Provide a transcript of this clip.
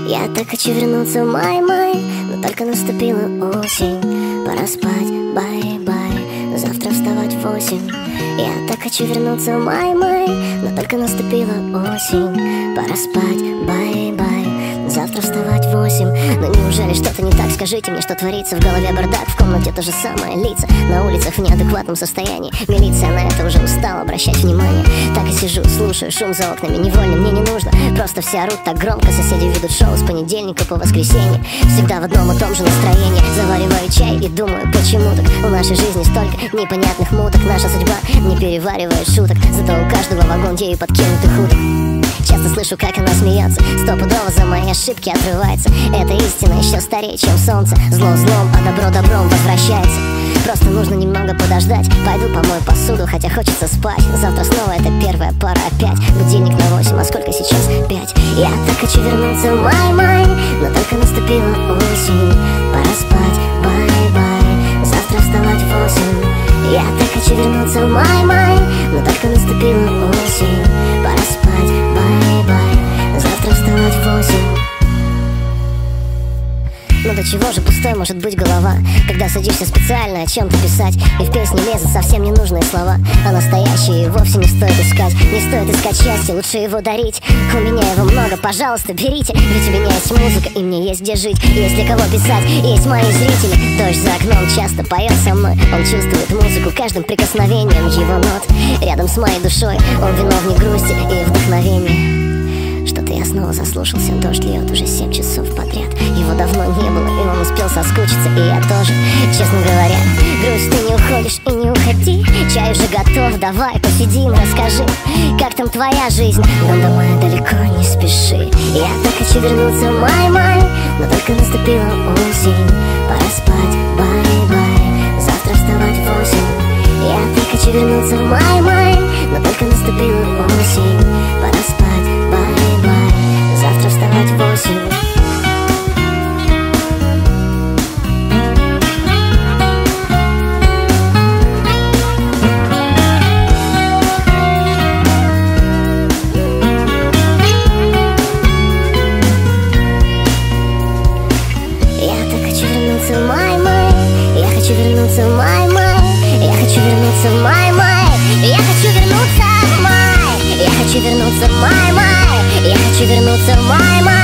Я так хочу вернуться в май-май, но только наступила осень. Пора спать, бай-бай, завтра вставать в 8. Я так хочу вернуться в май-май, но только наступила осень. Пора спать, бай-бай, завтра вставать в 8. Но неужели что-то не так? Скажите мне, что творится в голове бардак. В комнате то же самое, лица на улицах в неадекватном состоянии. Милиция на это уже устала обращать внимание. Так и сижу, слушаю шум за окнами. Невольно мне не нужно, просто все орут так громко. Соседи ведут шоу с понедельника по воскресенье. Всегда в одном и том же настроении. Завариваю чай и думаю, почему так в нашей жизни столько непонятных муток. Наша судьба не переваривает шуток, зато у каждого вагон ею подкинутых уток. Часто слышу, как она смеется, стопудово за мои ошибки отрывается. Это истина еще старее, чем солнце. Зло злом, а добро добром возвращается. Просто нужно немного подождать. Пойду помою посуду, хотя хочется спать. Завтра снова это первая пара опять. Будильник на 8, а сколько сейчас? 5. Я так хочу вернуться в май-май, но только наступила осень. Пора спать, бай-бай, завтра вставать в 8. Я так хочу вернуться в май-май, но только наступила осень. Пора спать, бай-бай, завтра вставать в 8. Ну до чего же пустой может быть голова, когда садишься специально о чем-то писать, и в песне лезут совсем ненужные слова, а настоящие вовсе не стоит искать. Не стоит искать счастье, лучше его дарить. У меня его много, пожалуйста, берите. Ведь у меня есть музыка, и мне есть где жить, есть для кого писать, есть мои зрители. Дождь за окном часто поет со мной. Он чувствует музыку каждым прикосновением его нот. Рядом с моей душой он виновник грусти и вдохновения. Что-то я снова заслушался, дождь льет уже 7 часов подряд. Его давно не было, и он успел соскучиться, и я тоже. Честно говоря, грусть, ты не уходишь и не уходи. Чай уже готов, давай посидим, расскажи, как там твоя жизнь. Нам домой далеко, не спеши. Я так хочу вернуться в май-май, но только наступила осень. Пора спать, бай-бай, завтра вставать в 8. Я так хочу вернуться в май-май, но только наступила осень. Пора спать, бай-бай, завтра вставать в 8. Я так хочу вернуться в май-май, я хочу вернуться в май-май, я хочу вернуться в май-май, я хочу вернуться в май, я хочу вернуться в май-май, я хочу вернуться в май-май.